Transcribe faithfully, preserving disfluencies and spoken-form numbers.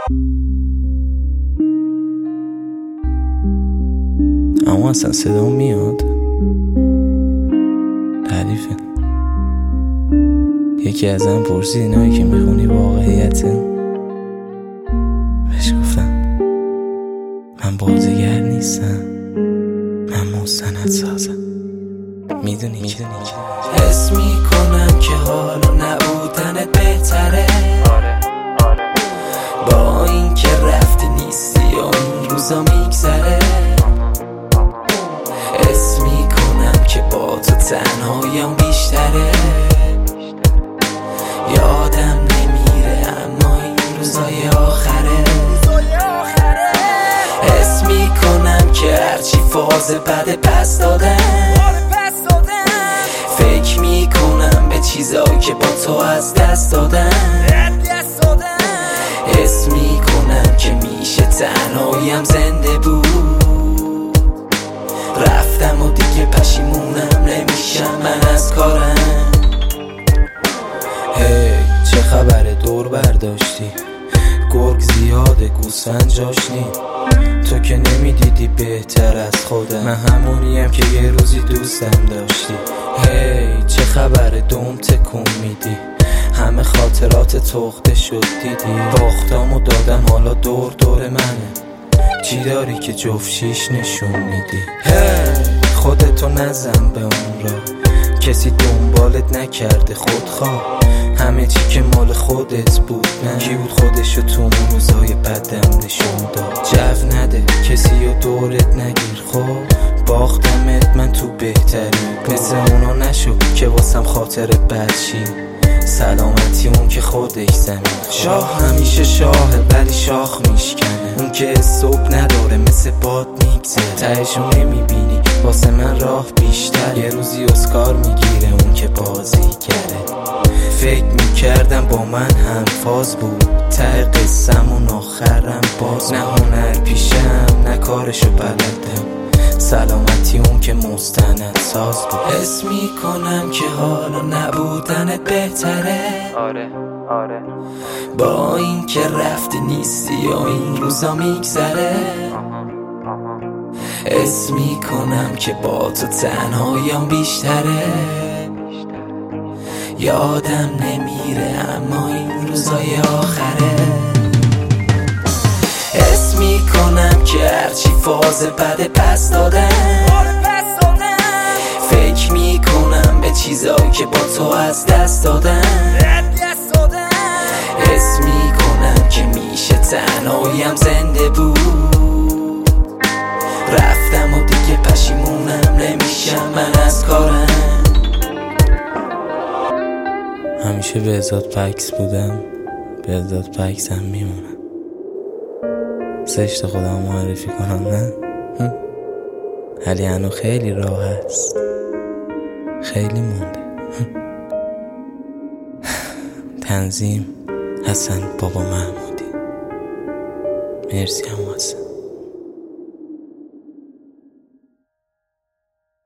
اما اصلا صدا میاد حریفه. یکی ازم پرسید اینایی که میخونی واقعیته؟ بهش گفتم من بازیگر نیستم، من مستند سازم. میدونی میدونی حس میکنم که حالا نبودنت بهتره. آره آره با این که رفتی نیستی و این روزا میگذره. حس میکنم که با تو تنهاییم بیشتره. یادم نمیره اما این روزای آخره. حس میکنم که هرچی فاز بده پس دادم. فکر میکنم به چیزایی که با تو از دست دادم. حس میکنم که میشه تنهاییم زنده بود. رفتم و دیگه پشیمونم نمیشم من از کارم. هی hey, چه خبره دور برداشتی؟ گرگ زیاده گوسفند جاش نی. تو که نمیدیدی بهتر از خودم. من همونیم که یه روزی دوستم داشتی. هی hey, چه خبره دوم تکون میدی؟ همه خاطرات تخته شد دیدی. باختامو دادم حالا دور دور منه. چی داری که جفت شیش نشون میدی؟ هی hey, خودتو نزن به اون را. کسی دنبالت نکرده خودخواه. همه چی که مال خودت بود نه. کی بود خودشو تو اون روزای بدم نشون داد؟ جو نده کسی رو دورت نگیر. خب باختمت من تو بهتری. مثل اونا نشو که واسم خاطرت بد شی. سلامتی اون که خودش زمین. شاه همیشه شاهه ولی شاخ میشکنه. اون که صبح نداره مثل باد میگذره. تهشو نمیبینی واسه من راه بیشتر. یه روزی اسکار میگیره اون که بازی کرده. فکر میکردم با من هم فاز بود. ته قصه‌مون آخرم باز. نه هنر پیشم نه کارشو بلدم. سلامتی اون که مستند ساز بود. حس میکنم که حالا نبودنت بهتره. آره آره با این که رفتی نیستی و این روزا میگذره. حس میکنم که با تو تنهاییم بیشتره. یادم نمیره اما این روزای آخره. حس میکنم که هرچی فاز بده پس دادم. فکر میکنم به چیزایی که با تو از دست دادم. حس میکنم که میشه تنهاییم زنده بود. رفتم و دیگه پشیمونم نمیشم من از کارم. همیشه به ازاد پکس بودم، به ازاد پکس هم میمونم. زشت خودم معرفی کنم نه؟ ولی هنو خیلی راه هست، خیلی مونده. تنظیم حسن بابا محمودی. مرسی هم حسن.